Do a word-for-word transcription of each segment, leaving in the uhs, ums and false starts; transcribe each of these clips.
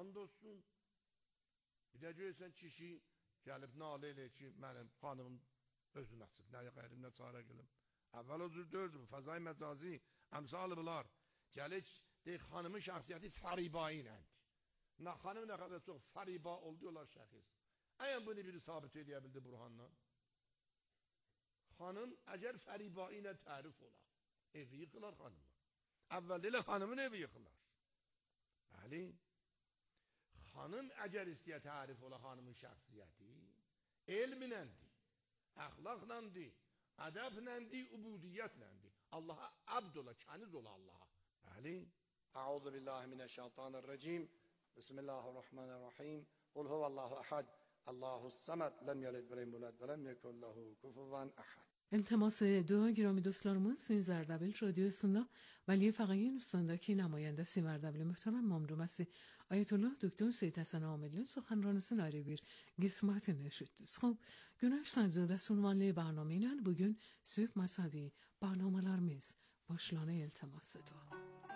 and olsun. Bir də görürsən kişi gəlib nalə elə ki, mənim xanımım özünü açıb, nəyə qayrimlə çarə qılım. Əvvəl o cür dördür, fəzai məcazi, əmsalı bunlar. Gəlir, deyir, xanımın şəxsiyyəti fəribai iləndir. Nə xanım nə qədər çox fəriba oldu, onlar şəxs. Əgər bunu biri sabit edə bildi Burhanla, xanım əgər fəribai ilə tərif olar, evi yıxılar xanımı. Əvvəldə ilə xanımın evi yıxılar. Bəli, xanım əgər istəyə tərif ola xanımın şəxsiyyəti, elminəndir, əxlaqləndir, ədəbləndir, ubudiyyətləndir. Allaha abd ola, kəniz ola Allaha. Bəli. Əuzu billahi minəşşeytanirracim. Bismillahirrahmanirrahim. Qul huvallahu əhəd. Allahus-samad. Lem yelid ve lem yulad ve lem yekun lehu kufuven ahad. التماس دعا گرامی دوستlarımız Sayın Zerdabel radyosunda ولی فقیه üstündeki namayandı Zerdabel muhterem mamdumesi Ayetullah Doktor Seyit Hasan Amil'in سخنرانیسini ayrı bir qismətini eşittiniz. خب Güneş Sancı'da sunmanlı barnameyle bugün Sübh Masavi barnamalarımız başlanı iltimas dua.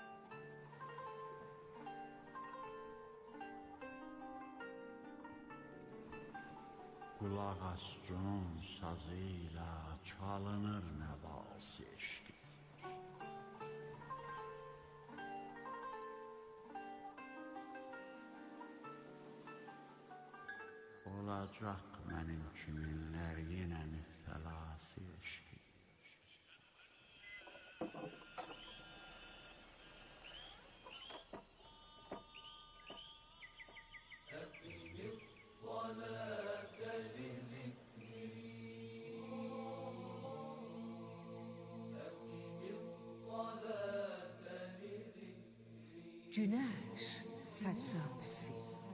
Qulaq as con sazıyla çalınır nəvası eşqi. Olacaq mənim kiminlər yenə müftəlası eşqi. Güneş səccadəsi.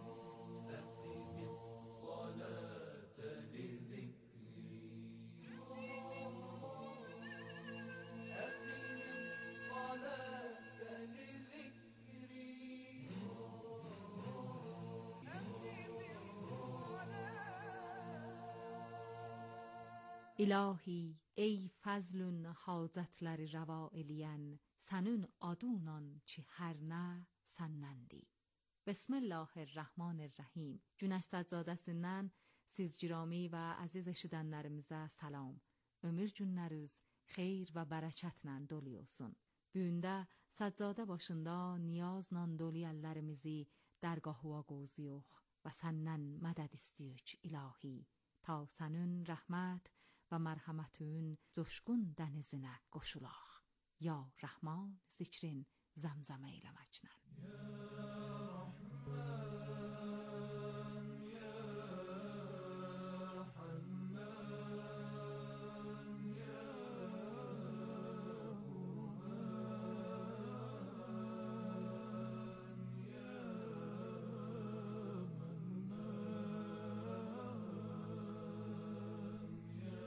İlahi, ey fazlun hacətləri rəva eləyən, sənin adunan ki hər nə sənnəndi. Bismillahirrahmanirrahim. Güneş səccadəsindən siz girami və əziz eşidənlərimizə salam. Ömür günləriniz xeyir və bərəkətlə dolu olsun. Bu gündə səccadə başında niyazla dolu əllərimizi dərgahına qoyuruq və səndən mədəd istəyək ilahi. Ta sənin rəhmət və mərhəmətin coşqun dənizinə qoşulaq. Ya Rəhman zikrin zəmzəmə eləməklə. Ya Rəhman, ya Hannan, ya Human, ya Mannan, ya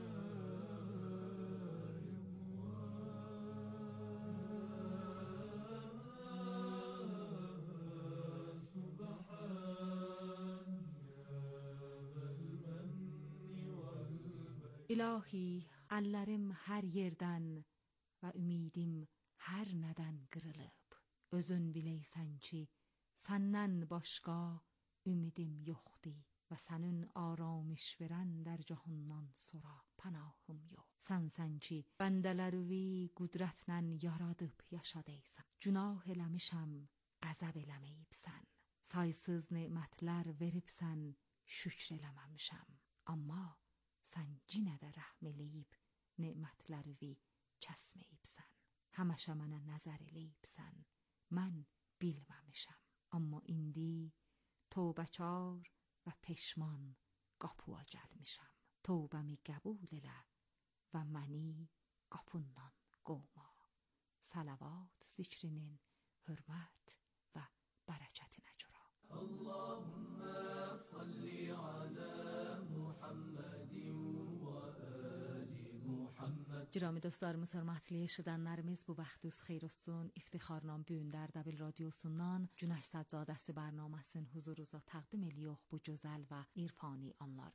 İlahi, əllərim hər yerdən və ümidim hər nədən qırılıb. Özün biləysən ki, səndən başqa ümidim yoxdur və sənin aramış verən در cahandan sonra pənahım yox. Sənsən ki, bəndələrüvi qüdrətlə yaradıb yaşadıysan. Günah eləmişəm, qəzəb eləməyibsən. Saysız nemətlər veribsən, şükr eləməmişəm. Amma sən cinə də rəhm eləyib, nemətlərivi kəsməyibsən. Həməşə mənə nəzər eləyibsən, mən bilməmişəm. Amma indi tövbəkar və peşman qapıya gəlmişəm. Tövbəmi qəbul elə və məni qapından qovma. Salavat zikrinin hürmət və bərəkətinə görə. Allahümme salli ala Muhammedin və ali Muhammed. Girami dostlarımız, hörmətli eşidənlərimiz, bu vaxtınız xeyir olsun. İftixarla bu gün Dərdəbil radiosundan Güneş Səccadəsi bərnaməsinin huzurunuza təqdim edirik bu gözəl və irfani anlarda.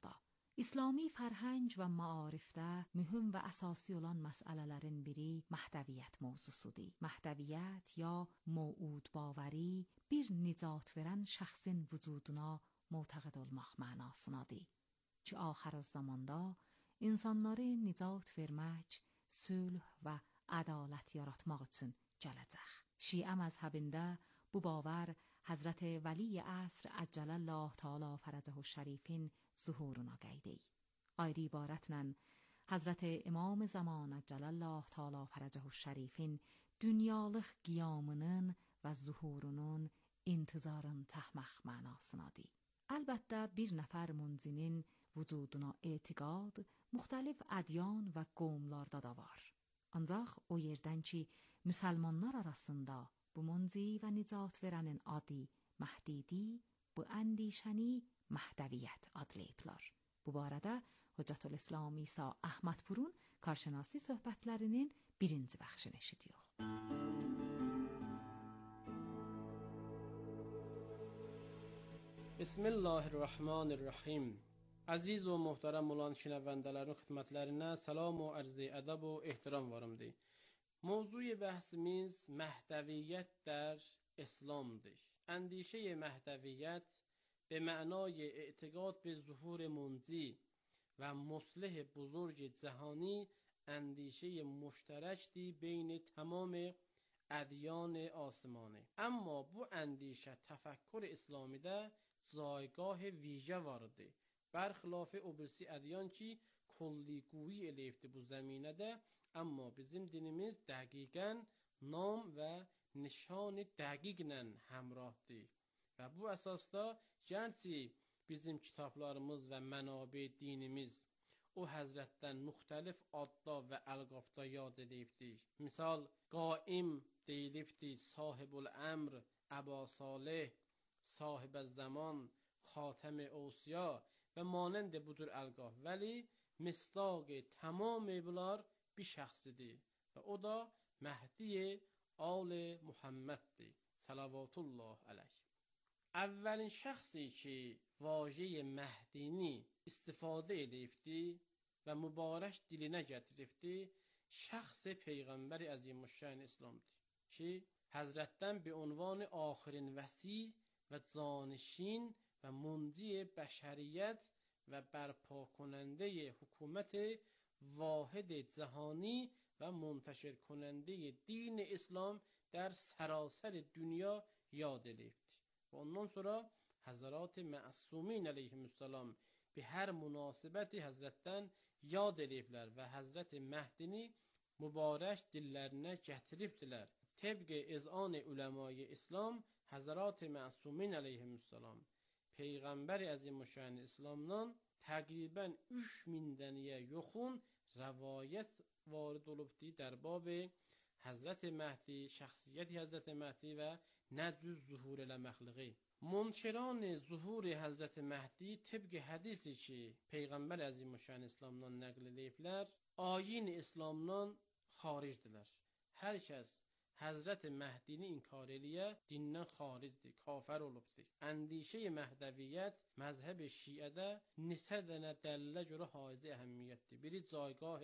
İslami fərhəng və maarifdə mühüm və əsasi olan məsələlərin biri məhdəviyyət mövzusudur. Məhdəviyyət ya mövud bavəri bir nicat verən şəxsin vücuduna معتقد olmaq mənasınadır. Ki axir zamanda insanları nicat vermək, sülh və ədalət yaratmaq üçün gələcək. Şiə məzhəbində bu باور حضرت ولی عصر عجل الله تعالی فرجه الشریفین ظهورuna qeydi. Ayrı ibarətlə Hazreti İmam Zaman عجل الله تعالی فرجه الشریفین dünyalıq qiyamının və zuhurunun intizarın təhmək mənasınadır. Əlbəttə bir nəfər munzinin vücuduna etiqad müxtəlif ədyan və qovmlarda da var. Ancaq o yerdən ki müsəlmanlar arasında bu munzi və nicat verənin adı Məhdidi, bu əndişəni Məhdəviyyət adlayıblar. Bu barədə Hüccətülislam İsa Əhmədpurun karşınasi söhbətlərinin birinci bəxşini eşidiyor. Bismillahirrahmanirrahim. Əziz və möhtərəm olan şinəvəndələrin xidmətlərinə salam və ərz-i ədəb və ehtiram varımdır. Mövzuy bəhsimiz məhdəviyyət در اسلامdır. اندیشه مهدویت به معنای اعتقاد به ظهور منزی و مصلح بزرگ جهانی اندیشه مشترکی بین تمام ادیان آسمانه. اما bu اندیشه تفکر اسلامی ده جایگاه ویژه وارده. برخلاف obüsi ادیان ki کلیگویی eləyibdi bu زمینه ده، اما bizim dinimiz dəqiqən nam və nişan dəqiqlə həmrahdır. Və bu əsasda gərçi bizim kitablarımız və mənabə dinimiz o həzrətdən müxtəlif adda və əlqabda yad edibdir. Misal, qaim deyilibdir, sahibul əmr, əba salih, sahibə zaman, xatəm-i اوسیا və manənd budur əlqab. Vəli misdaq tamam bunlar bir şəxsidir və o da Məhdi آل محمدdir. Salavatullah aleyh. Əvvəlin şəxsi ki vaje Məhdini istifadə edibdir və mübarək dilinə gətiribdir, şəxs Peyğəmbər Əzimüşşən İslamdır ki həzrətdən bir ünvan axirin vəsi və canişin və munci bəşəriyyət və bərpa کننده حکومت واحد جهانی و منتشر کننده دین اسلام در سراسر دنیا یاد edildi. و ondan sonra Hazrat Məsumین əleyhissalam bir hər münasibəti həzrətdən yad ediblər və Həzrət Məhdini mübarək dillərinə gətiribdilər. Təbqə ezan uləmai İslam Hazrat Məsumین əleyhissalam Peyğəmbər Əzimüşşən İslamdan təqribən üç min dənəyə yoxun rəvayət varid olubdur در باب حضرت مهدی، شخصیت حضرت مهدی و نجز ظهور المخلقی. منکران ظهور حضرت مهدی طبق حدیثی ki Peyğəmbər Əzimüşşən İslamdan nəql ediblər, ayin İslamdan xaricdirlər. Hər kəs Həzrət Məhdini inkar eləyə dindən xaricdir, kafir olubdur. Əndişə Məhdəviyyət məzhəb şiədə neçə dənə dəlillə görə haiz əhəmiyyətdir. Biri caygah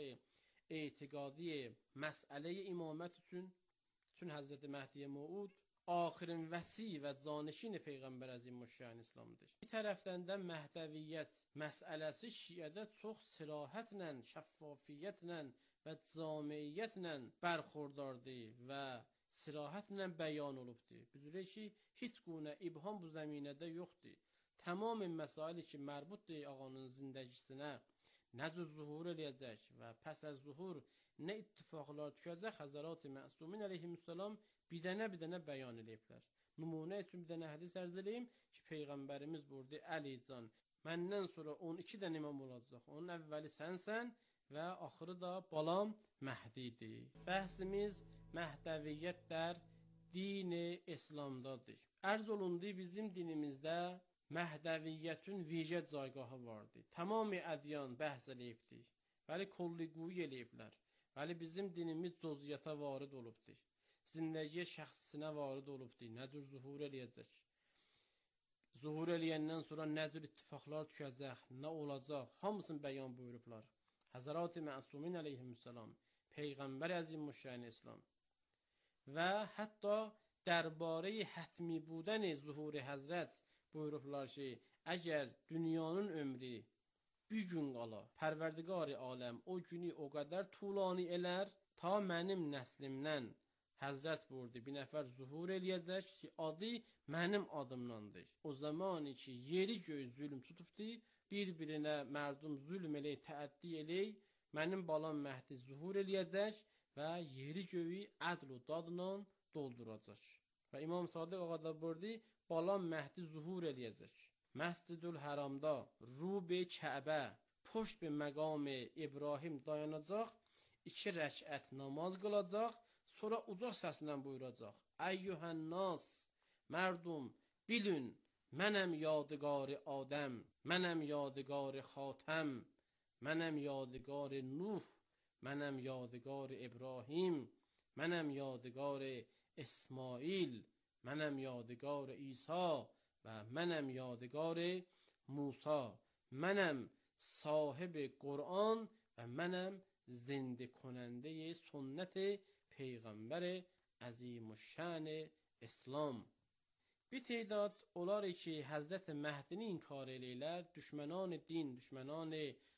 etiqadi məsələ imamət üçün, üçün Həzrət Məhdi Məud axirin vəsi və canişin Peyğəmbər Əzimüşşən İslamdır. Bir tərəfdən də Məhdəviyyət məsələsi şiədə çox sirahətlə, şəffafiyyətlə və camiyyətlə bərxurdardır və sirahətlə bəyan olubdur. Büzürə ki, heç qunə ibham bu zəminədə yoxdur. Tamam məsaili ki, mərbuddur ağanın zindəgisinə, nə cür zuhur eləyəcək və pəs az zuhur nə ittifaqlar düşəcək, Həzrat Məsumین əleyhissalam bir dənə bir dənə bəyan eləyiblər. Nümunə üçün bir dənə hədis ərz eləyim ki, Peyğəmbərimiz buyurdu, Əlican, məndən sonra on iki dənə imam olacaq. Onun əvvəli sənsən və axırı da balam Məhdidir. Bəhsimiz Məhdəviyyət در din-i İslamdadır. Ərz olundu bizim dinimizdə Məhdəviyyətin vicə caygahı vardır. Tamamı ədyan bəhs eləyibdir. Vəli kolliquyu eləyiblər. Vəli bizim dinimiz cüziyyata varid olubdur. Zindəgiyə şəxsinə varid olubdur. Nə cür zuhur eləyəcək? zuhur eləyəndən sonra nə cür ittifaqlar düşəcək, nə olacaq, hamısını bəyan buyurublar. Həzrət-i Məsumin əleyhissalam, Peyğəmbər əzimüşşən İslam və hətta dərbarə hətmi budən zuhur Həzrət buyurublar ki, əgər dünyanın ömrü bir gün qala, Pərverdigar-ı aləm o günü o qədər tulani elər, ta mənim nəslimdən Həzrət buyurdu, bir nəfər zuhur eləyəcək ki, adı mənim adımdandır. O zaman ki, yeri göy zülm tutubdu, bir-birinə mərdum zülm elək, təəddi elək, mənim balam Məhdi zuhur eləyəcək və yeri göyü ədl u dadla dolduracaq. Və İmam Sadiq ağa da buyurdu, balam Məhdi zuhur eləyəcək. Məscidül Həramda, Rub-i Kəbə, poşt bir məqam-ı İbrahim dayanacaq, iki rəkət namaz qılacaq, sonra ucaq səslə buyuracaq. Əyyuhən nas, mərdum, bilün, mənəm yadigarı Adəm, mənəm yadigarı Xatəm, mənəm yadigarı Nuh, mənəm yadigarı İbrahim, mənəm yadigarı İsmail, mənəm yadigarı İsa və mənəm yadigarı Musa, mənəm sahibi Qur'an və mənəm zində konəndə sünnət Peyğəmbər əzimüşşən İslam. Bir tədat olar ki, Həzrət Məhdini inkar eləyirlər, düşmənan din, düşmənan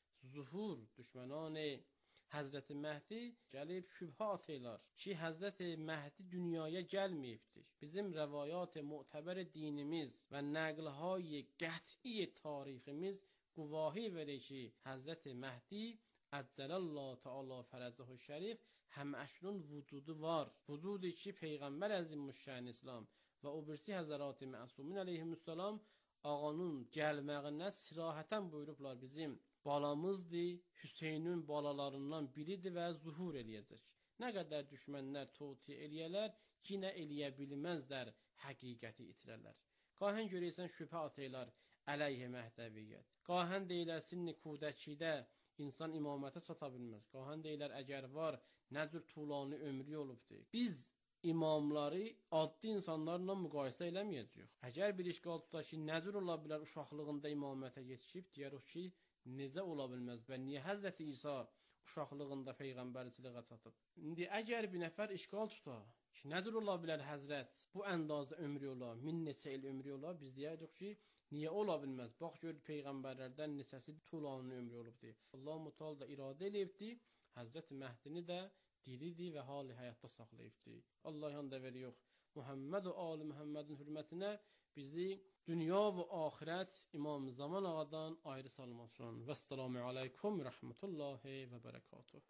zuhur, düşmənan Həzrət Məhdi gəlib şübhə atırlar ki, Həzrət Məhdi dünyaya gəlməyibdir. Bizim rəvayat mu'təbər dinimiz və nəqlهای qəti tariximiz guvahi verir ki, Həzrət Məhdi Əccəlallah Teala fərəcəhu şərif həm əşrun vücudu var. Vücudu ki, Peyğəmbər əzimüşşən İslam və o birisi Həzrət-i Məsumin əleyhissalam ağanın gəlməyinə sirahətən buyurublar, bizim balamızdır, Hüseynin balalarından biridir və zuhur eləyəcək. Nə qədər düşmənlər toti eləyələr, yenə eləyə bilməzlər, həqiqəti itirərlər. Qahən görəysən şübhə atırlar əleyhə Məhdəviyyət. Qahən deyilər sinni kudəkidə insan imamətə çata bilməz. Qahən deyilər əgər var, nə cür tulani ömrü olubdur. Biz imamları adlı insanlarla müqayisə eləməyəcəyik. Əgər bir işgal tutar ki, nə cür ola bilər uşaqlığında imamətə yetişib, deyərik ki, necə ola bilməz və niyə Həzrət İsa uşaqlığında peyğəmbərçiliyə çatıb? İndi əgər bir nəfər işgal tutar ki, nə cür ola bilər Həzrət bu əndazda ömrü ola, min neçə il ömrü ola, biz deyəcəyik ki, niyə ola bilməz? Bax gör peyğəmbərlərdən neçəsi tulanın ömrü olubdur. Allah Mütəala da iradə eləyibdi, Həzrət Məhdini də diridir və hali həyatda saxlayıbdır. Allah yanında veriyor. Muhammed və ali Muhammedin hürmətinə bizi dünya və axirət İmam Zaman ağadan ayrı salmasın. Vəssalamu aleykum rəhmətullahi və bərəkatuhu.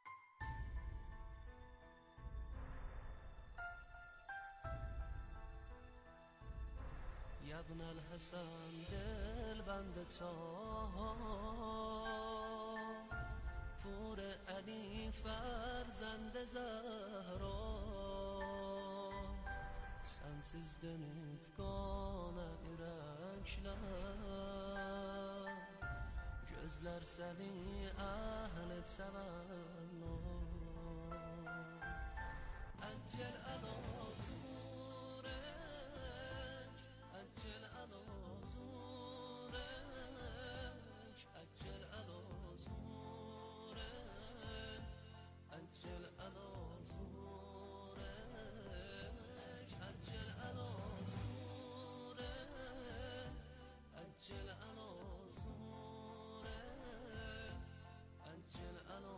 یا ابن الحسن دل بند تا پور علی فرزند زهرا sensiz dönüp kana yürekler gözler seni ahlet severler Əccəl əla zurek Əccəl əla zurek Əccəl əla zurek Əccəl əla zurek Əccəl əla zurek Əccəl əla zurek Əccəl əla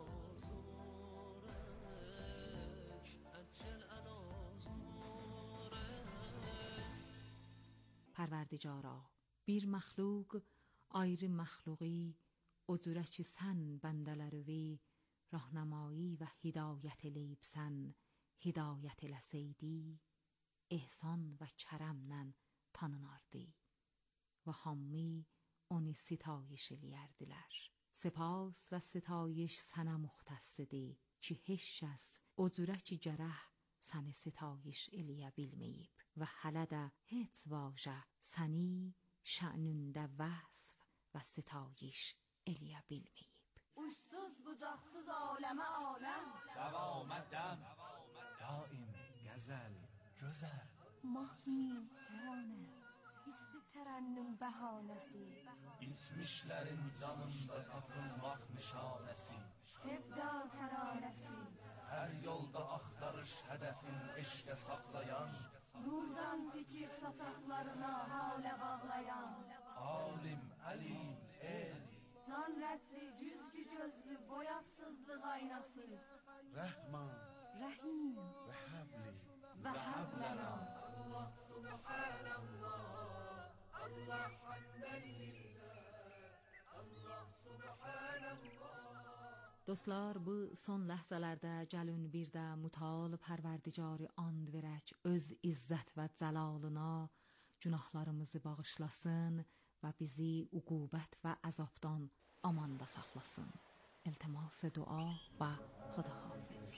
Pərverdigara, bir məxluq, ayrı məxluqi, o cürə ki sən bəndələrivi, rahnəmayi və hidayət eləyib sən, hidayət eləsəydi, ehsan və kərəmlə tanınardı və hammi onu sitayiş eləyərdilər. Sepas və sitayiş sənə muxtəssidir ki, heç kəs o cürə ki gərək səni sitayiş eləyə bilməyib və hələ də heç vaxtə səni şənündə vəsf və sitayiş eləyə bilməyib. Uçsuz bucaqsız aləmə aləm دوامدم دائم گزل گذر ماهیم ترانه isti terennüm bahanesi. İtmişlerin canında tapınmak nişanesi. Sevda teranesi. Her yolda aktarış hedefin eşke saklayan. Nurdan fikir sataklarına hale bağlayan. Alim, alim, el. Zanretli, cüzcü gözlü, boyatsızlık aynası. Rahman Rahim ve habli ve hablena. Allah subhanallah. Allah hamden lillah. Allah subhanallah. Dostlar, bu son ləhzələrdə gəlin bir də mütəal Pərverdigarı and verək, öz izzət və cəlalına günahlarımızı bağışlasın və bizi uqubət və əzabdan amanda saxlasın. İltimas dua və xudahafiz.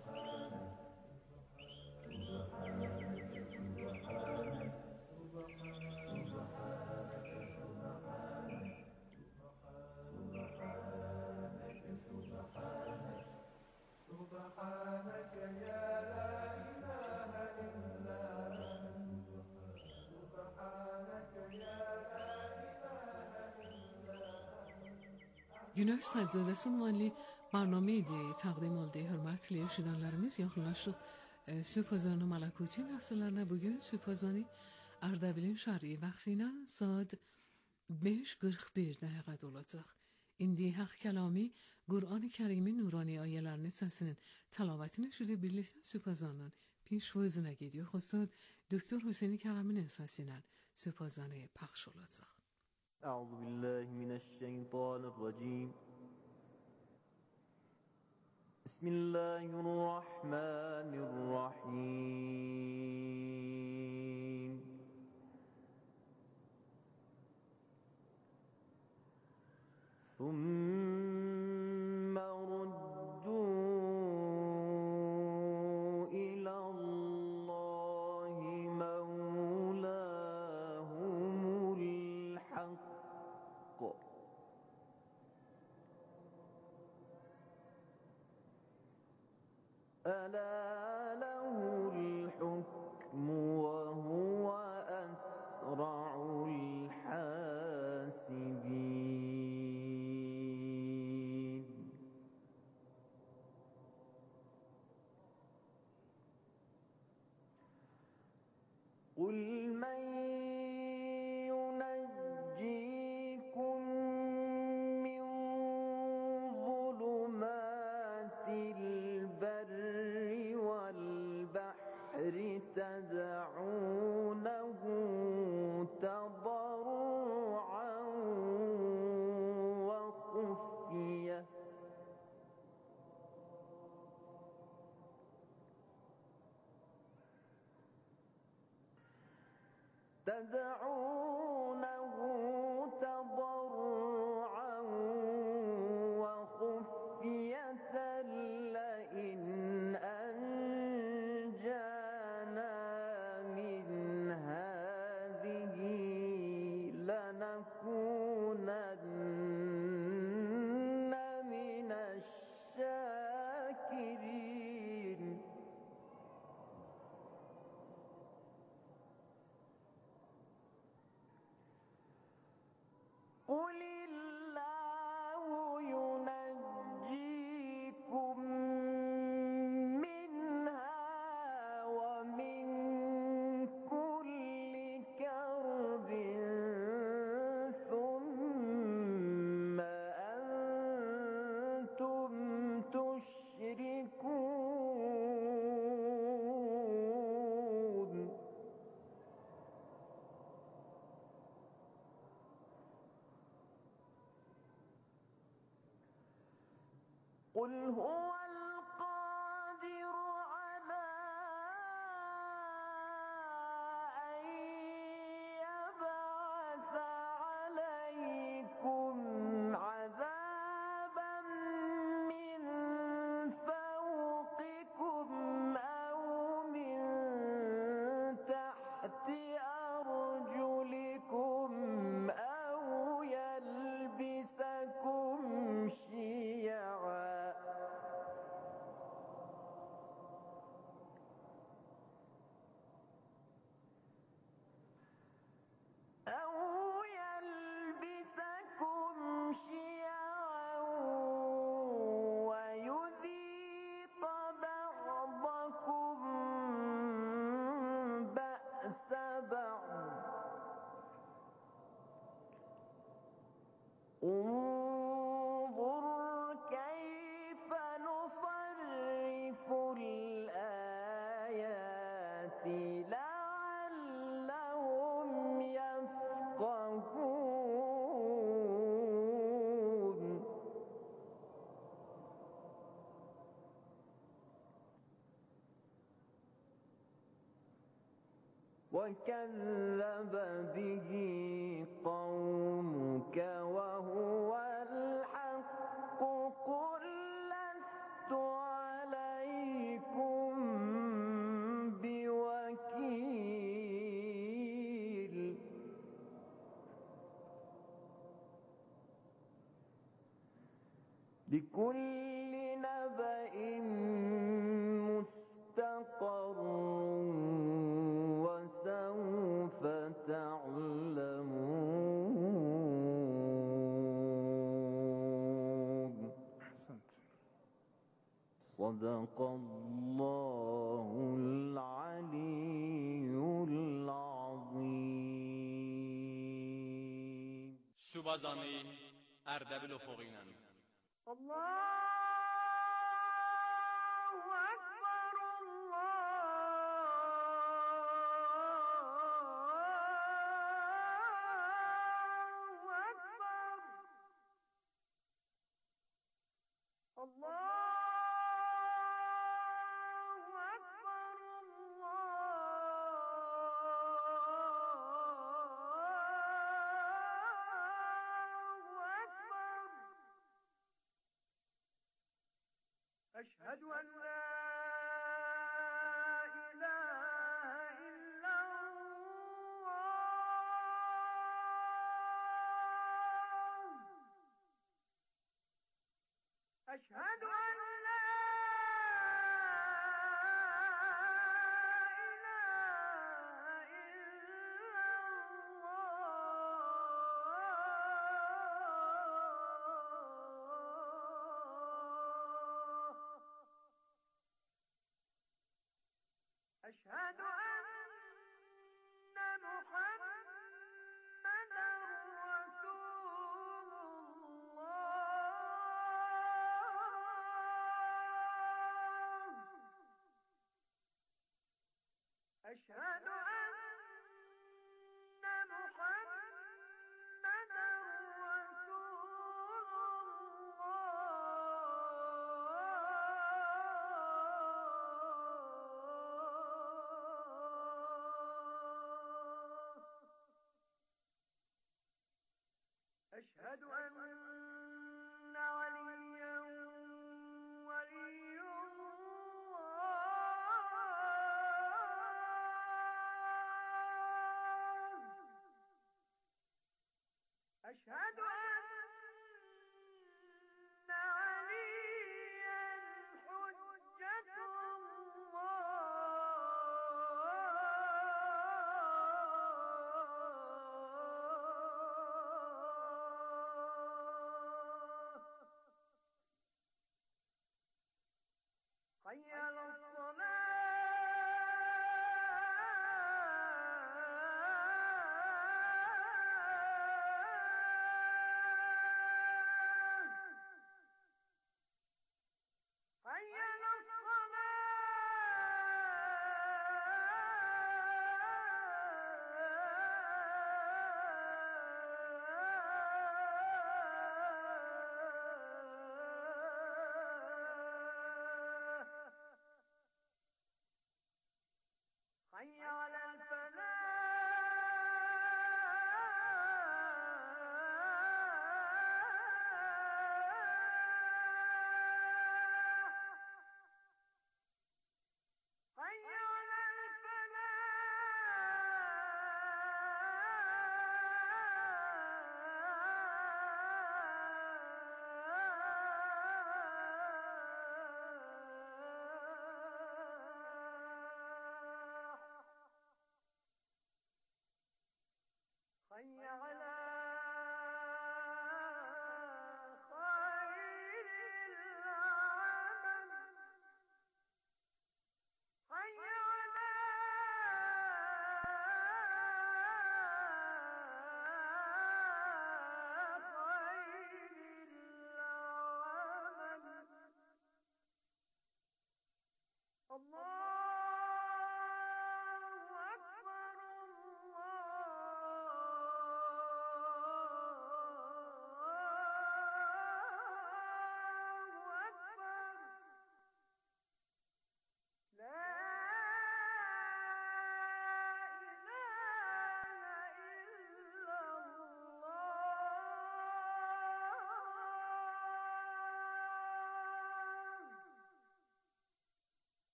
Günəş Səccadəsi ünvanlı برنامه دیگه تقدیم oldu hörmətli eşidənlərimiz. Yaxınlaşdıq e, Sübhazanı Malakuti nəsillərinə. Bugün Sübhazanı Ardabilin şəri vaxtına saat beş qırx bir dəqiqədə olacaq. İndi Haq Kəlami Qur'an-ı Kərimin nurani ayələrini səsinin təlavətini şüdə birlikdə Sübhazanın pişvözünə gediyor. Ustad Doktor Hüseyin Kərəminin səsindən Sübhazanı pəxş olacaq. أعوذ بالله من الشيطان الرجيم بسم الله الرحمن الرحيم ثم ردوا إلى الله مولاهم الحق ألا له الحكم وهو أسرع الحاسبين قل من ينجيكم من ظلمات البر والبحر تدعونه تضرعا وخفية تدعونه تضرعا وخفية لئن أنجانا من هذه لنكونن من الشاكرين قل الله ينجيكم منها ومن كل كرب ثم أنتم تشركون قل هو القادر على أن يبعث عليكم عذابا من فوقكم أو من تحت أرجلكم أو يلبسكم شيعا وكذب به قومك وهو الحق قل لست عليكم بوكيل لكل نبأ مستقر وسوف تعلمون. صدق الله العلي العظيم. Subazani Erdebil oxuğuyla. Allahu Ekber, Allahu Ekber, Allahu Ekber, Allahu Ekber. أشهد أن لا إله إلا الله. أشهد أن لا إله إلا الله. أشهد أن محمدا رسول الله. أشهد أن محمدا رسول الله. أشهد أن عليا ولي الله. أشهد أن عليا حجة الله. حي على الصلاة. حي على الصلاة.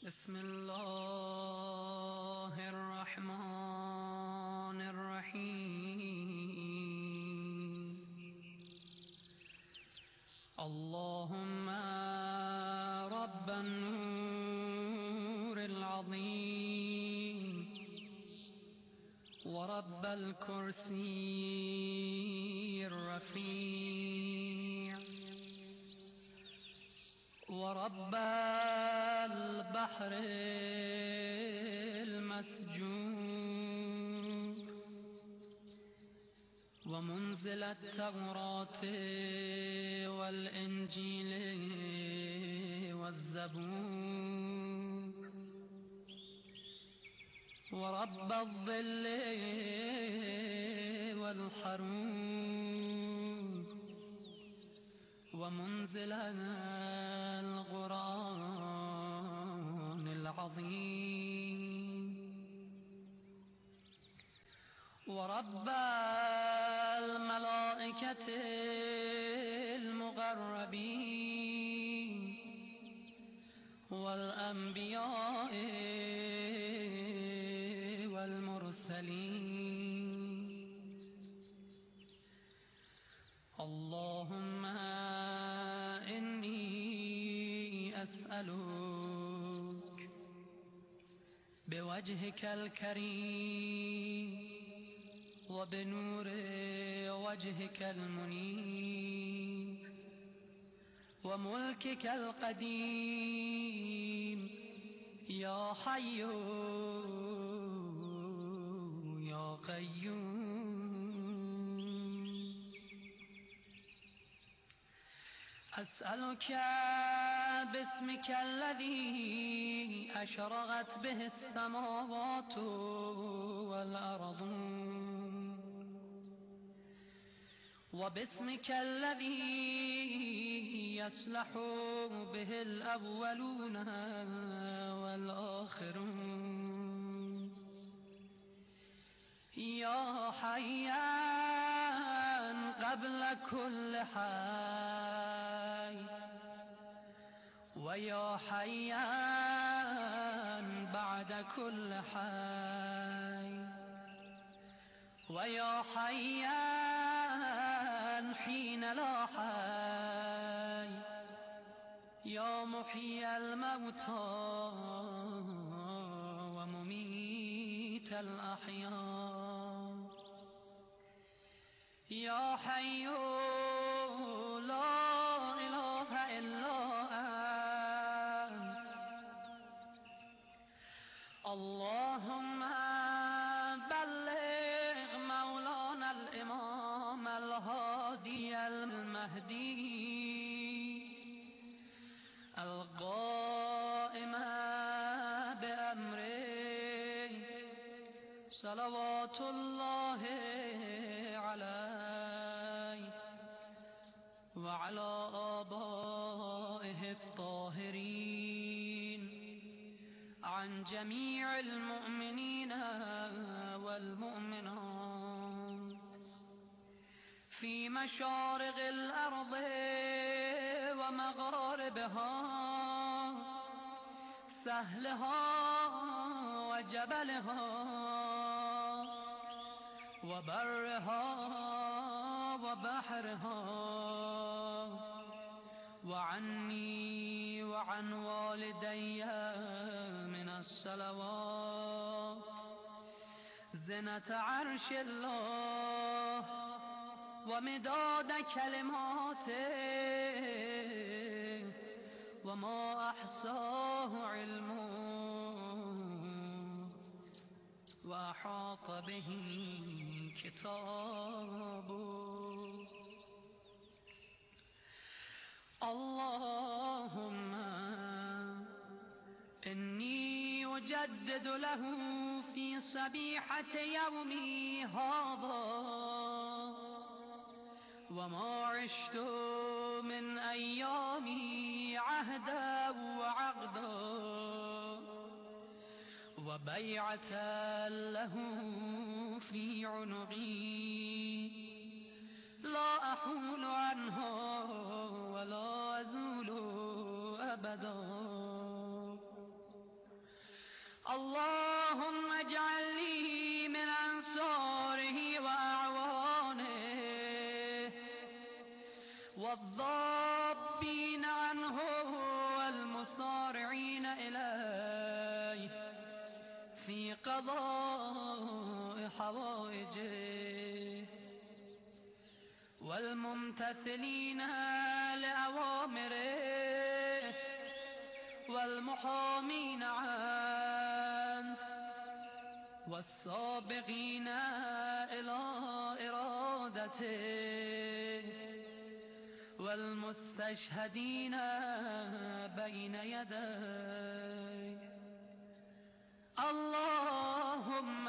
بسم الله الرحمن الرحیم. اللهم رب النور العظیم ورب الكرسي الرفيع ورب البحر المسجود ومنزل التوراة والإنجيل والزبور ورب الظل والحرور ومنزل القرآن العظيم ورب الملائكة المقربين والأنبياء والمرسلين. اللهم إني أسألك بوجهك الكريم وبنور وجهك المنير وملكك القديم يا حي يا قيوم. أسألك باسمك الذي أشرقت به السماوات والأرض وباسمك الذي يصلح به الأولون والآخرون يا حيان قبل كل حي ويا حيان بعد كل حي ويا حيان حين لا حي يا محيي الموتى ومميت الأحياء يا حي لا إله إلا أنت. اللهم بلغ مولانا الإمام الهادي المهدي القائم بأمره صلوات الله عليه وعلى آبائه الطاهرين عن جميع المؤمنين والمؤمنات في مشارق الأرض ومغاربها سهلها وجبلها وبرها وبحرها وعني وعن والدي من الصلوات زنة عرش الله ومداد كلماته وما أحصاه علمه وأحاط به كتابه. اللهم إني أجدد له في صبيحة يومي هذا وما عشت من أيامي عهدا وعقدا وبيعة له في عنقي لا أحول عنها ولا أزول أبدا. اللهم اجعل لي من أنصاره وأعوانه والضابين عنه والمصارعين إليه في قضاء حوائجه والممتثلين لأوامره والمحامين عنه والسابقين إلى إرادته والمستشهدين بين يديه. اللهم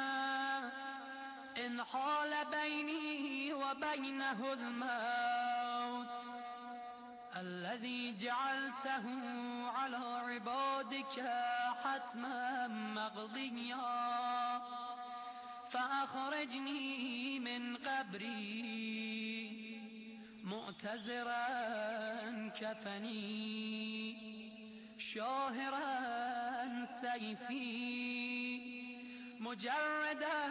إن حال بيني وبينه الموت الذي جعلته على عبادك حتما مقضيا فأخرجني من قبري معتذرا كفني شاهرا سيفي مجردا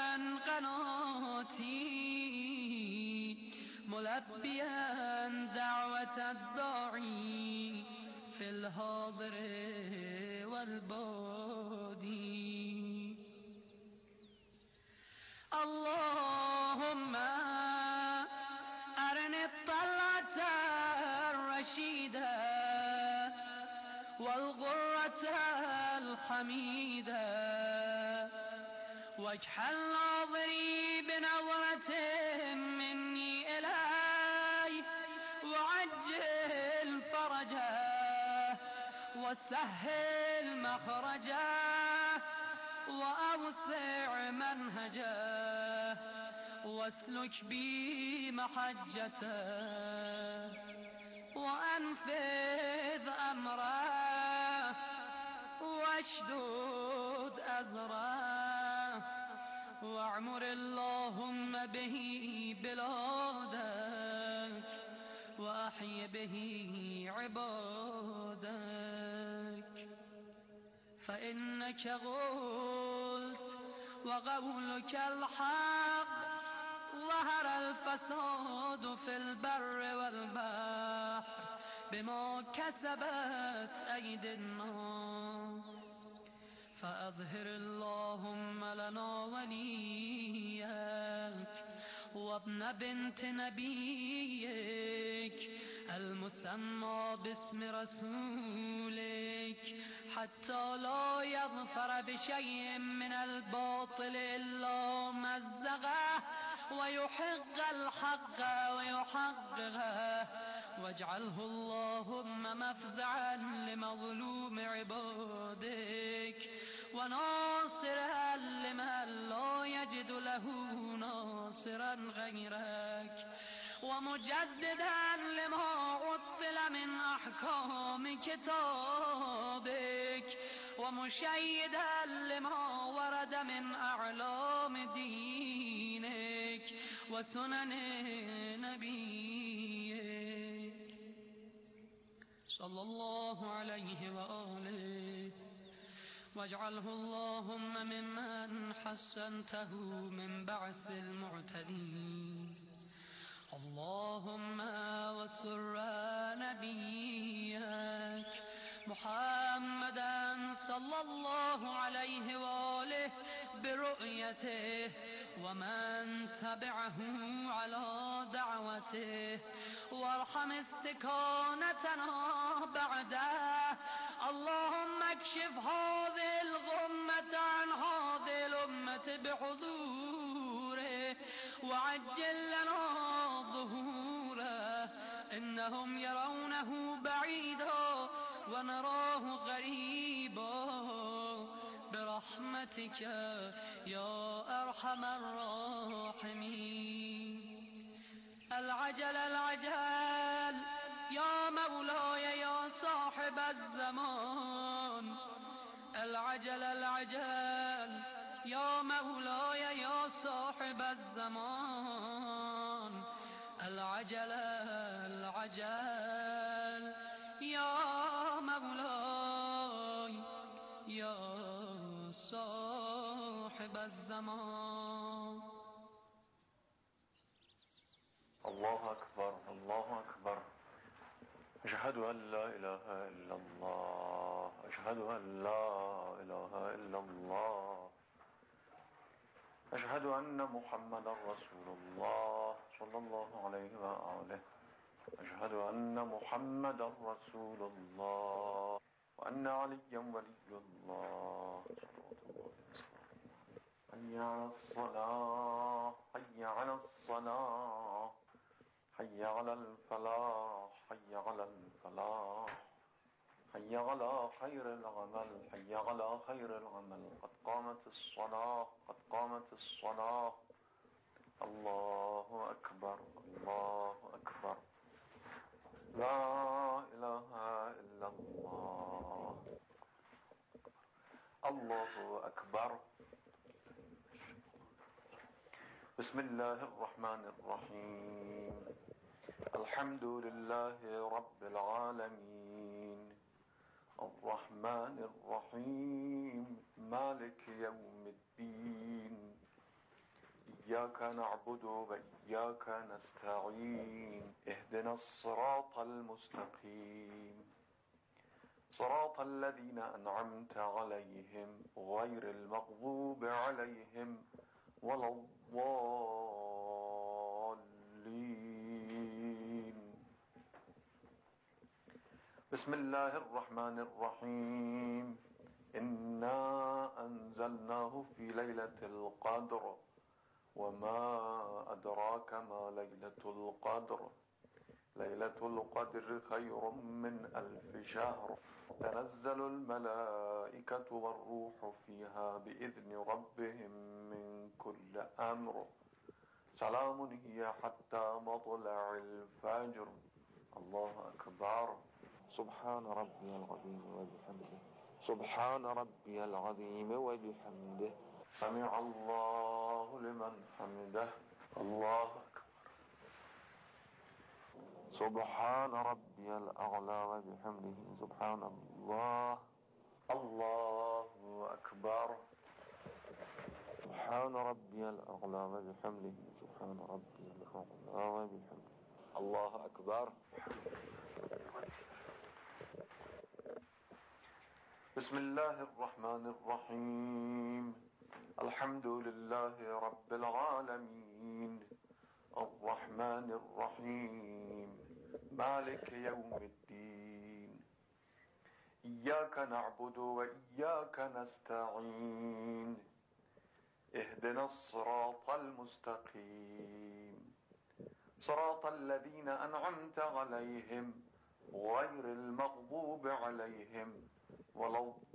قناتي ملبيا دعوة الداعي في الحاضر والبادي. اللهم أرني الطلعة الرشيدة والغرة الحميدة واجعل ناظري بنظرة مني إلي وعجل فرجه وسهل مخرجه وأوسع منهجه واسلك بي محجته وأنفذ أمره واشدد أزره واعمر اللهم به بلادك وأحي به عبادك فإنك قلت وقولك الحق ظهر الفساد في البر والبحر بما كسبت أيدي الناس فأظهر اللهم لنا وليك وابن بنت نبيك المسمى باسم رسولك حتى لا يظفر بشيء من الباطل إلا مزغه ويحق الحق ويحققه واجعله اللهم مفزعا لمظلوم عبادك وناصرا لمن لا يجد له ناصرا غيرك ومجددا لما عطل من أحكام كتابك ومشيدا لما ورد من أعلام دينك وسنن نبيك صلى الله عليه وآله واجعله اللهم ممن حسنته من بعث المعتدين. اللهم وسر نبيك محمدا صلى الله عليه وآله برؤيته ومن تبعه على دعوته وارحم استكانتنا بعده. اللهم اكشف هذه الغمة عن هذه الأمة بحضوره وعجل لنا ظهوره إنهم يرونه بعيدا ونراه غريبا برحمتك يا أرحم الراحمين. العجل العجل يا مولاي يا صاحب الزمان. العجل العجل يا مولاي يا صاحب الزمان. العجل العجل يا مولاي يا صاحب الزمان. الله أكبر الله أكبر. أشهد أن لا إله إلا الله. أشهد أن لا إله إلا الله. أشهد أن محمدا رسول الله صلى الله عليه وآله. أشهد أن محمدا رسول الله وأن عليا ولي الله. حي على الصلاة حي على الصلاة حي على الفلاح حي على الفلاح حي على خير العمل حي على خير العمل. قد قامت الصلاة قد قامت الصلاة. الله أكبر الله أكبر. لا إله إلا الله. الله أكبر. بسم الله الرحمن الرحيم. الحمد لله رب العالمين الرحمن الرحيم مالك يوم الدين. إياك نعبد وإياك نستعين. اهدنا الصراط المستقيم صراط الذين أنعمت عليهم غير المغضوب عليهم ولا الضالين. بسم الله الرحمن الرحيم. إنا أنزلناه في ليلة القدر وما أدراك ما ليلة القدر. ليلة القدر خير من ألف شهر. تنزل الملائكة والروح فيها بإذن ربهم من كل أمر. سلام هي حتى مطلع الفجر. الله أكبر. سبحان ربي العظيم وبحمده. سبحان ربي العظيم وبحمده. سمع الله لمن حمده. الله أكبر. سبحان ربي الأعلى وبحمده. سبحان الله. الله أكبر. سبحان ربي الأعلى وبحمده. سبحان ربي الأعلى وبحمده. الله أكبر. بسم الله الرحمن الرحيم. الحمد لله رب العالمين الرحمن الرحيم مالك يوم الدين. إياك نعبد وإياك نستعين. اهدنا الصراط المستقيم صراط الذين أنعمت عليهم غير المغضوب عليهم ولا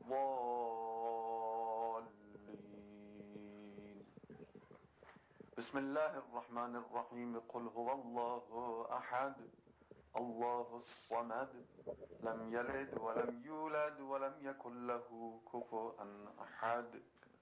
الضالين. بسم الله الرحمن الرحيم. قل هو الله أحد الله الصمد لم يلد ولم يولد ولم يكن له كفوا أحد.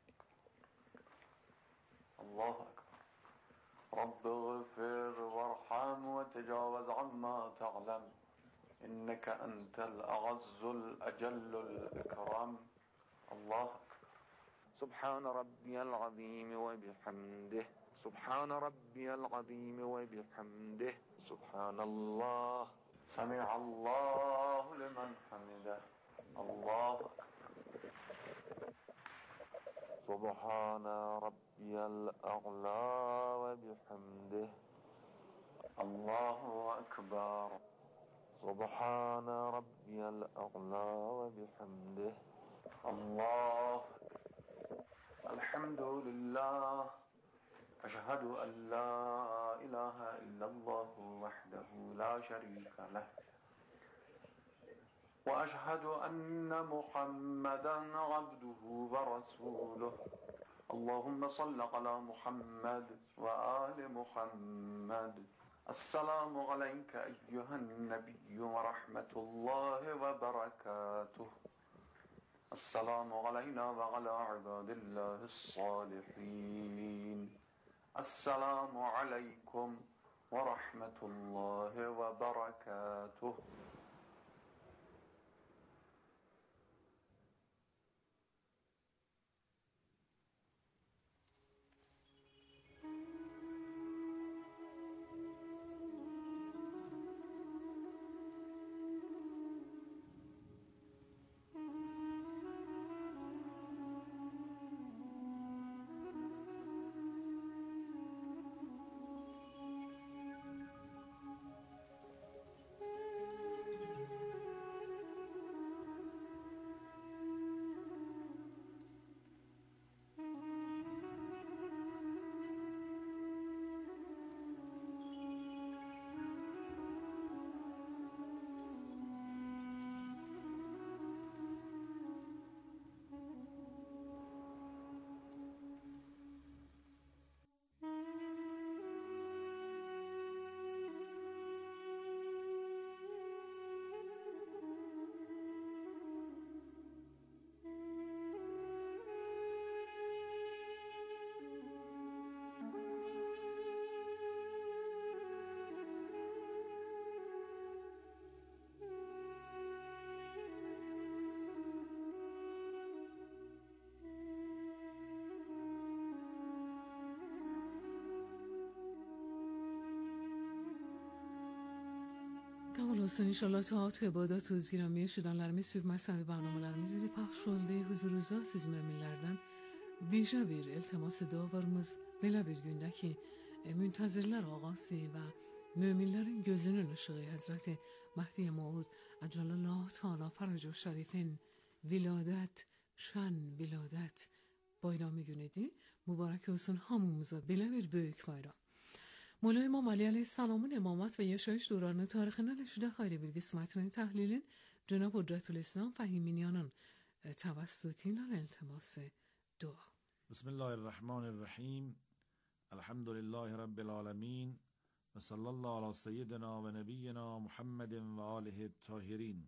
الله أكبر. رب اغفر وارحم وتجاوز عما تعلم إنك أنت الأعز الأجل الأكرم. الله أكبر. سبحان ربي العظيم وبحمده. سبحان ربي العظيم وبحمده. سبحان الله. سمع الله لمن حمده. الله أكبر. سبحان ربي الأعلى وبحمده. الله أكبر. سبحان ربي الأعلى وبحمده. الله. الحمد لله. أشهد أن لا إله إلا الله وحده لا شريك له وأشهد أن محمدا عبده ورسوله. اللهم صل على محمد وآل محمد. السلام عليك أيها النبي ورحمة الله وبركاته. السلام علينا وعلى عباد الله الصالحين. السلام عليكم ورحمة الله وبركاته. olsun inşallah taat ve ibadet özgürlüğü yaşayanlarımız sürmezsen barnamalarımız ile paylaşıldı. Huzurunuzda siz müminlerden vice bir iltimas dualarımız böyle bir günde ki müntazirler ağası ve müminlerin gözünün ışığı Hazreti Mehdi Maud Eccelallahu Teala Ferac ve Şerif'in viladet şen viladet bayramı günüdür. Mübarek olsun hamımıza böyle bir büyük bayram. مولای امام علی علیه السلام امامت و یشایش دوران تاریخی نشده خیلی bir قسمتین تحلیلین جناب حجت الاسلام فهیمینیانان توسطین التماس دعا. بسم الله الرحمن الرحیم. الحمد لله رب العالمین و صلی الله علی سیدنا و نبینا محمد و آله الطاهرین.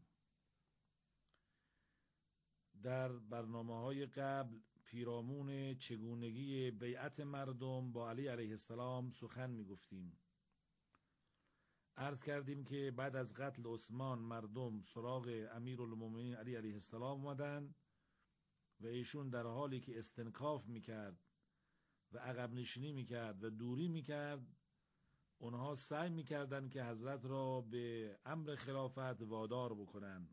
در برنامه‌های قبل پیرامون چگونگی بیعت مردم با علی علیه السلام سخن می گفتیم. عرض کردیم که بعد از قتل عثمان مردم سراغ امیرالمومنین علی علیه السلام آمدند و ایشون در حالی که استنکاف می کرد و عقب نشینی می کرد و دوری می کرد، اونها سعی می کردند که حضرت را به امر خلافت وادار بکنند.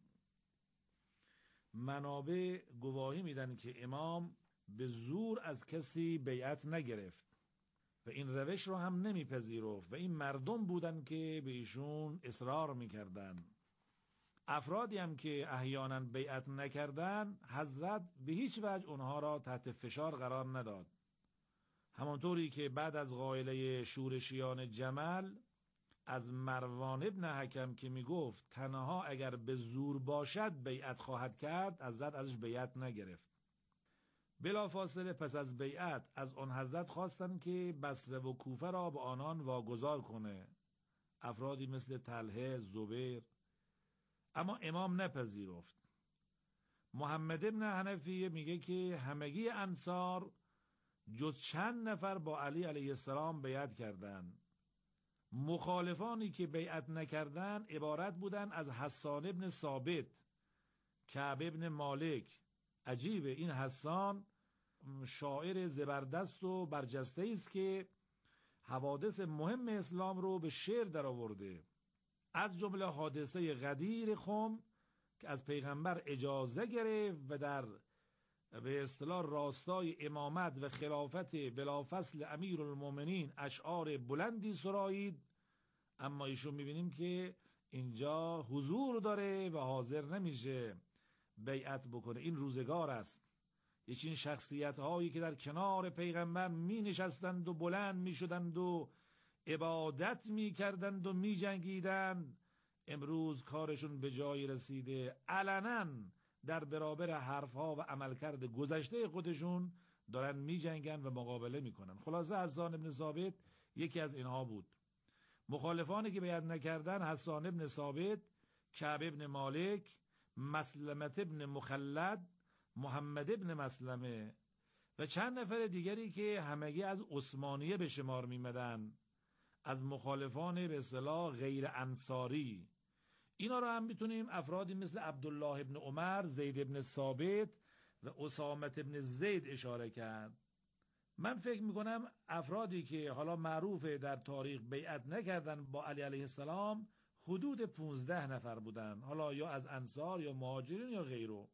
منابع گواهی میدن که امام به زور از کسی بیعت نگرفت و این روش رو هم نمیپذیرفت و این مردم بودن که به ایشون اصرار میکردن. افرادی هم که احیانا بیعت نکردن، حضرت به هیچ وجه اونها را تحت فشار قرار نداد. همانطوری که بعد از غایله شورشیان جمل از مروان ابن حکم که میگفت تنها اگر به زور باشد بیعت خواهد کرد، حضرت ازش بیعت نگرفت. بلافاصله پس از بیعت از آن حضرت خواستند که بصره و کوفه را به آنان واگذار کنه، افرادی مثل طلحه، زبیر، اما امام نپذیرفت. محمد ابن حنفیه میگه که همگی انصار جز چند نفر با علی علیه السلام بیعت کردند. مخالفانی که بیعت نکردن عبارت بودن از حسان ابن ثابت، کعب ابن مالک. عجیبه، این حسان شاعر زبردست و برجسته است که حوادث مهم اسلام رو به شعر در آورده، از جمله حادثه غدیر خم که از پیغمبر اجازه گرفت و در به اصطلاح راستای امامت و خلافت بلافصل امیرالمومنین اشعار بلندی سرایید، اما ایشون میبینیم که اینجا حضور داره و حاضر نمیشه بیعت بکنه. این روزگار است. یکی شخصیت هایی که در کنار پیغمبر می نشستند و بلند می شدند و عبادت می کردند و می جنگیدند، امروز کارشون به جایی رسیده علنا در برابر حرفها و عملکرد گذشته خودشون دارن می جنگن و مقابله می کنن. خلاصه حسان ابن ثابت یکی از اینها بود. مخالفانی که بیعت نکردن حسان ابن ثابت، کعب ابن مالک، مسلمت ابن مخلد، محمد ابن مسلمه و چند نفر دیگری که همگی از عثمانیه به شمار میمدن، از مخالفان به اصطلاح غیر انصاری. اینا رو هم میتونیم افرادی مثل عبدالله ابن عمر، زید ابن ثابت و اسامت ابن زید اشاره کرد. من فکر میکنم افرادی که حالا معروفه در تاریخ بیعت نکردن با علی علیه السلام حدود پونزده نفر بودن، حالا یا از انصار یا مهاجرین یا غیره.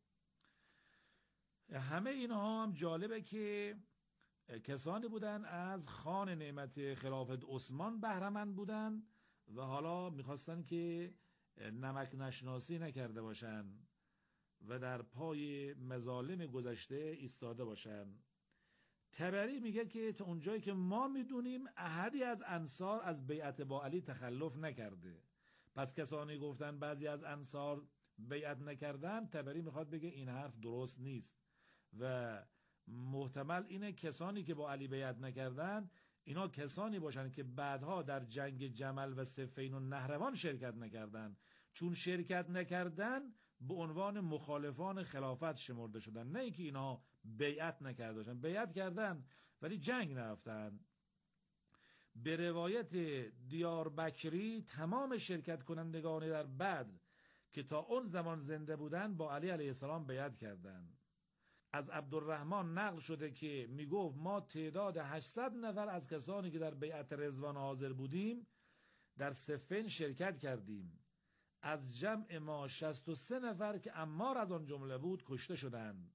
همه اینها هم جالبه که کسانی بودن از خوان نعمت خلافت عثمان بهره‌مند بودن و حالا میخواستن که نمک نشناسی نکرده باشن و در پای مظالم گذشته ایستاده باشن. طبری میگه که تا اونجایی که ما میدونیم احدی از انصار از بیعت با علی تخلف نکرده. پس کسانی گفتن بعضی از انصار بیعت نکردن، طبری میخواد بگه این حرف درست نیست و محتمل اینه کسانی که با علی بیعت نکردن اینا کسانی باشن که بعدها در جنگ جمل و صفین و نهروان شرکت نکردن. چون شرکت نکردن به عنوان مخالفان خلافت شمرده شدن، نه اینکه اینا بیعت نکرده باشن. بیعت کردن ولی جنگ نرفتن. به روایت دیاربکری تمام شرکت کنندگان در بدر که تا اون زمان زنده بودن با علی علیه السلام بیعت کردند. از عبدالرحمن نقل شده که میگفت ما تعداد هشتصد نفر از کسانی که در بیعت رضوان حاضر بودیم در صفین شرکت کردیم. از جمع ما شصت و سه نفر که عمار از آن جمله بود کشته شدند.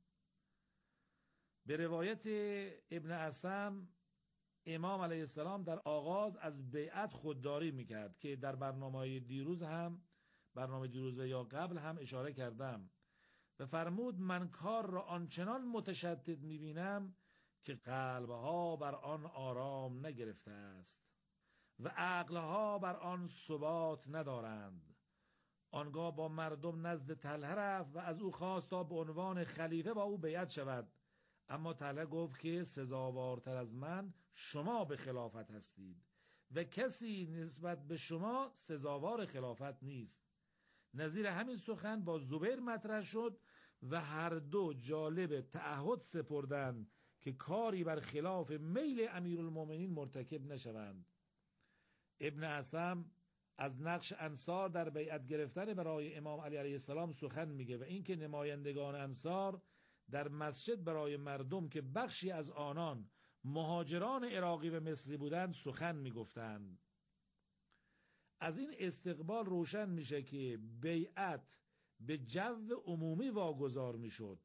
به روایت ابن اسم امام علیه السلام در آغاز از بیعت خودداری میکرد که در برنامه دیروز هم برنامه دیروز و یا قبل هم اشاره کردم و فرمود من کار را آنچنان متشدد میبینم که قلبها بر آن آرام نگرفته است و عقلها بر آن ثبات ندارند. آنگاه با مردم نزد طلحه رفت و از او خواست تا به عنوان خلیفه با او بیعت شود، اما طلحه گفت که سزاوارتر از من شما به خلافت هستید و کسی نسبت به شما سزاوار خلافت نیست. نظیر همین سخن با زبیر مطرح شد و هر دو جالب تعهد سپردند که کاری بر خلاف میل امیرالمومنین مرتکب نشوند. ابن اسم از نقش انصار در بیعت گرفتن برای امام علی علیه السلام سخن میگه و اینکه نمایندگان انصار در مسجد برای مردم که بخشی از آنان مهاجران عراقی و مصری بودند سخن میگفتند. از این استقبال روشن میشه که بیعت به جو عمومی واگذار میشد.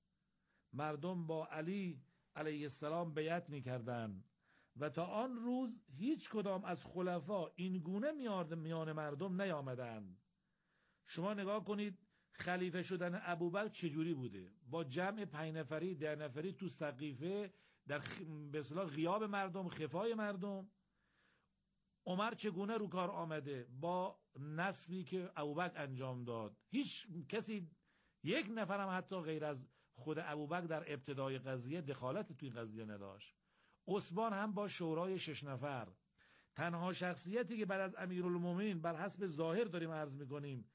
مردم با علی علیه السلام بیعت میکردند و تا آن روز هیچ کدام از خلفا این گونه میان مردم نیامدند. شما نگاه کنید خلیفه شدن ابوبکر چجوری بوده؟ با جمع پنج نفری ده نفری تو سقیفه در خ... به اصطلاح غیاب مردم، خفای مردم. عمر چگونه رو کار آمده؟ با نسبی که ابوبکر انجام داد. هیچ کسی یک نفرم حتی غیر از خود ابوبکر در ابتدای قضیه دخالت توی قضیه نداشت. عثمان هم با شورای شش نفر. تنها شخصیتی که بعد از امیرالمومنین بر حسب ظاهر داریم عرض میکنیم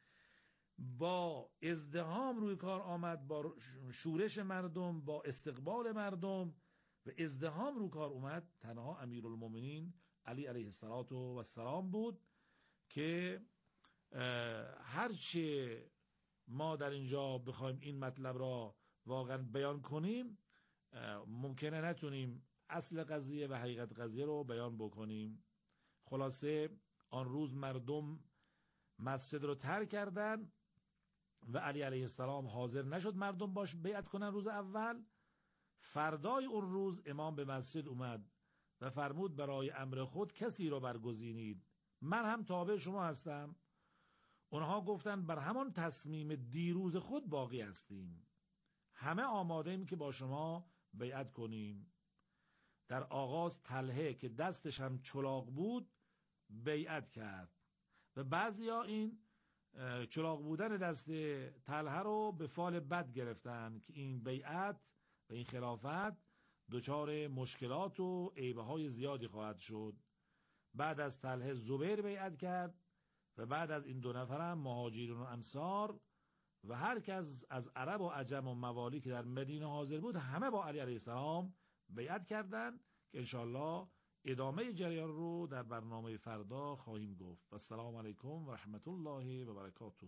با ازدحام روی کار آمد، با شورش مردم، با استقبال مردم و ازدحام روی کار اومد، تنها امیرالمومنین علی علیه السلام بود که هرچه ما در اینجا بخوایم این مطلب را واقعا بیان کنیم ممکنه نتونیم اصل قضیه و حقیقت قضیه رو بیان بکنیم. خلاصه آن روز مردم مسجد رو ترک کردن و علی علیه السلام حاضر نشد مردم باش بیعت کنن روز اول. فردای اون روز امام به مسجد اومد و فرمود برای امر خود کسی رو برگزینید، من هم تابع شما هستم. اونها گفتن بر همان تصمیم دیروز خود باقی هستیم، همه آماده ایم که با شما بیعت کنیم. در آغاز طلحه که دستش هم چلاق بود بیعت کرد و بعضیا این چلاق بودن دست طلحه رو به فال بد گرفتن که این بیعت و این خلافت دچار مشکلات و عیبهای زیادی خواهد شد. بعد از طلحه زبیر بیعت کرد و بعد از این دو نفر هم مهاجرون و انصار و هر کس از عرب و عجم و موالی که در مدینه حاضر بود همه با علی علیه السلام بیعت کردند که انشاءالله ادامه جریان رو در برنامه فردا خواهیم گفت. و السلام علیکم و رحمت الله و برکاته.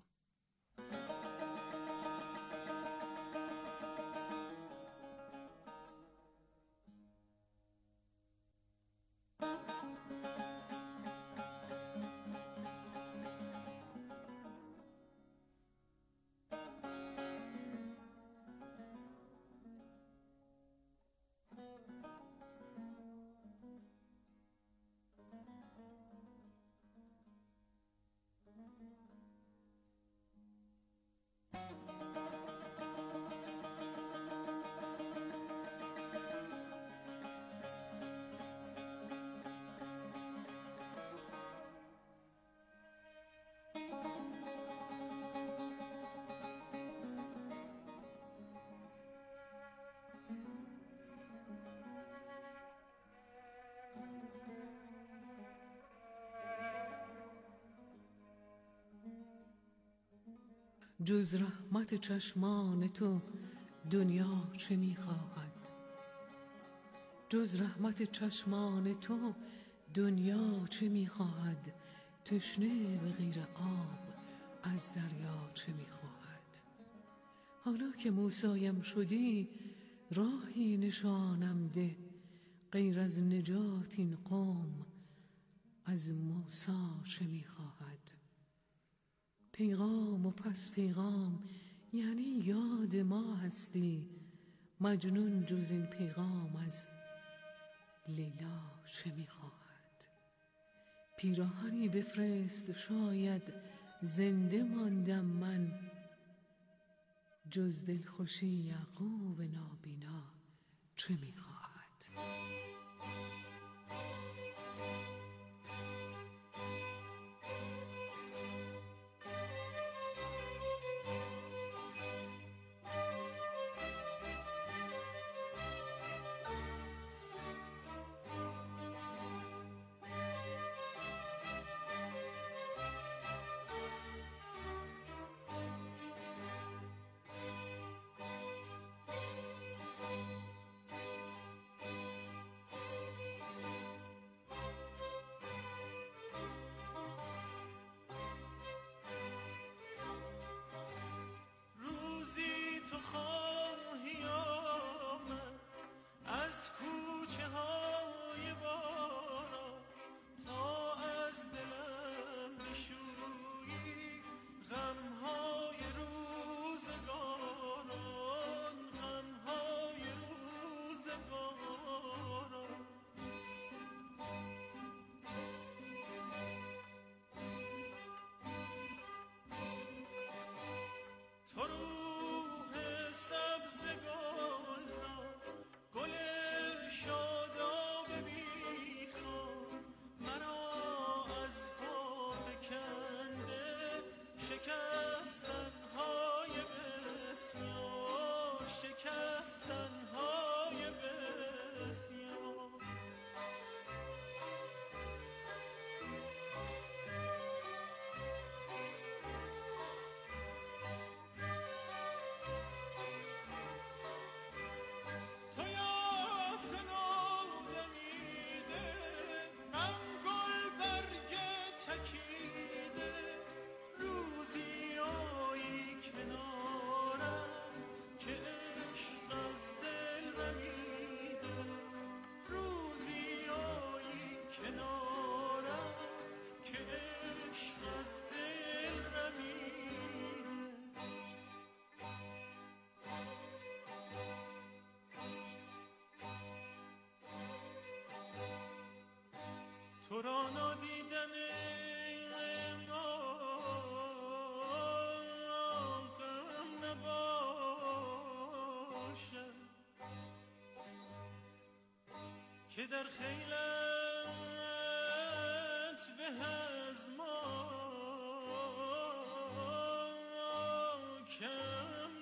جز رحمت چشمان تو دنیا چه می‌خواهد؟ جز رحمت چشمان تو دنیا چه می‌خواهد؟ تشنه به غیر آب از دریا چه می‌خواهد؟ حالا که موسایم شدی راهی نشانم ده، غیر از نجات این قوم از موسی چه می‌خواهد؟ پیغام و پس پیغام یعنی یاد ما هستی. مجنون جز این پیغام از لیلا چه میخواهد؟ پیراهنی بفرست شاید زنده ماندم من، جز دلخوشی یعقوب نابینا چه میخواهد؟ تو را نادیدن غم نباشد که در خیلت به از ما کم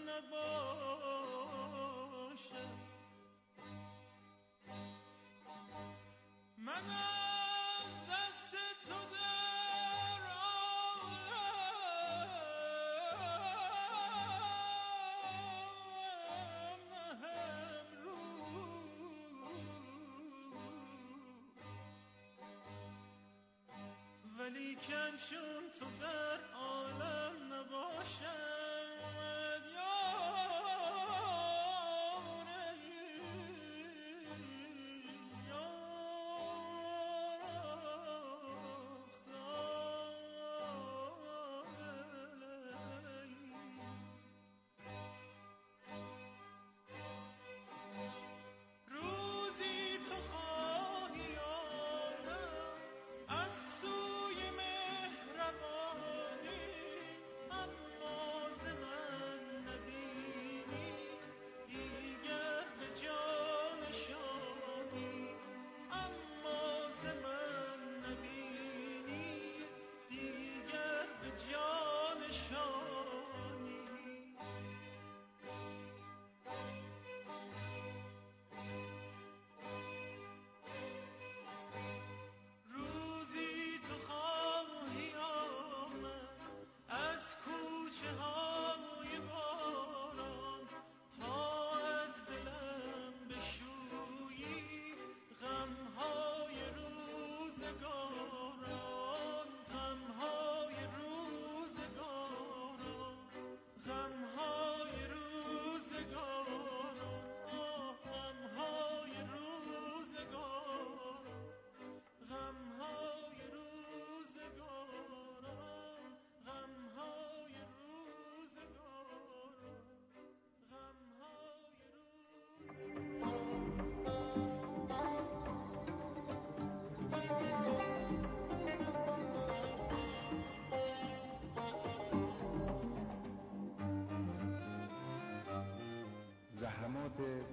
نباشد. من ولیکن چون تو در عالم نباشد یاره روزی تو خواهی آمد از سوی مهربانی، اما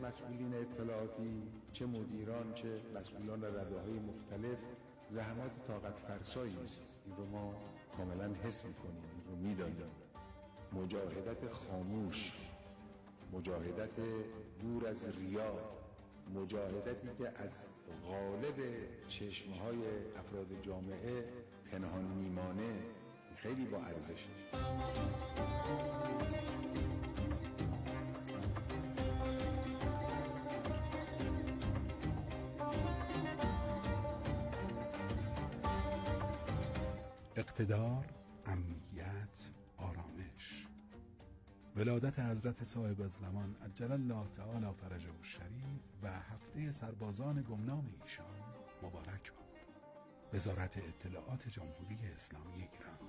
مسئولین اطلاعاتی، چه مدیران، چه مسئولان رده‌های مختلف زحمات طاقت فرسایی است. این رو ما کاملا حس می‌کنیم، این رو می‌دانیم. مجاهدت خاموش، مجاهدت دور از ریا، مجاهدتی که از غالب چشمهای افراد جامعه پنهان میمانه، خیلی با ارزش. اقتدار، امنیت، آرامش. ولادت حضرت صاحب الزمان عجل الله تعالی فرجه الشریف و هفته سربازان گمنام ایشان مبارک باد. وزارت اطلاعات جمهوری اسلامی ایران.